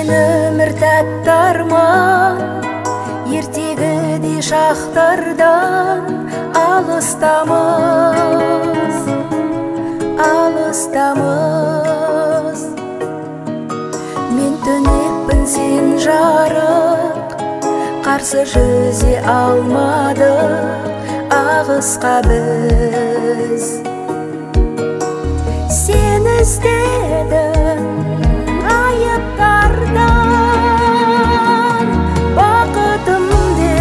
өмір тәтті арман, ертегідей шақтардан алыстамыз, алыстамыз. Мен түнекпін, сен жарық, қарсы жүзе алмадық ағысқа біз. Сен іздедің айыптардан, бақытымды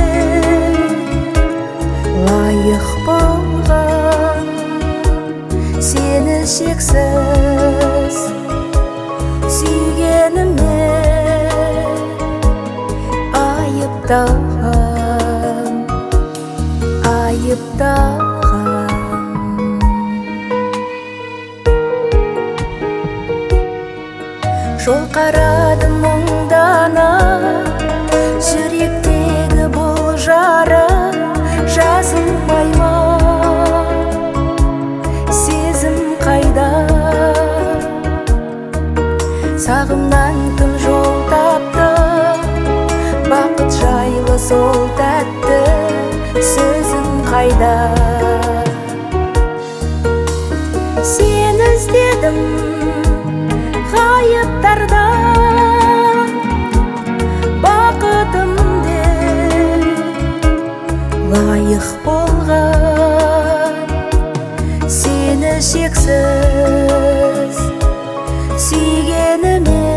лайық болған. Сені шексіз сүйгеніме айыпталған, айыпталған. Жол қарадым мұңдана, жүректегі бұл жара жазылмай ма? Сезім қайда? Сағымнан кім жол тапты? Бақыт жайлы сол тәтті сөзім қайда? Сен іздедім ғайыптардан, бақытымды лайық болған. Сені шексіз сүйгеніме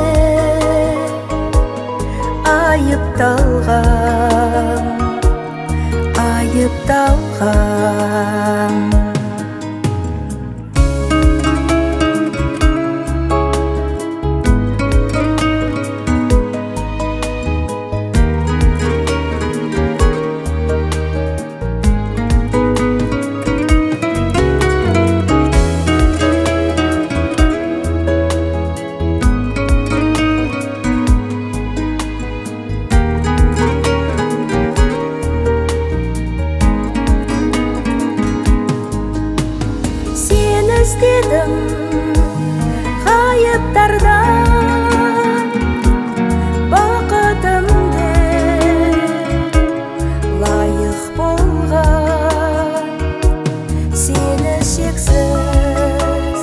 айыпталған, айыпталған. Іздедім ғайыптардан, бақытымды лайық болған. Сені шексіз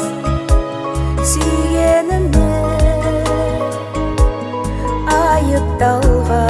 сүйгеніме айыпталған.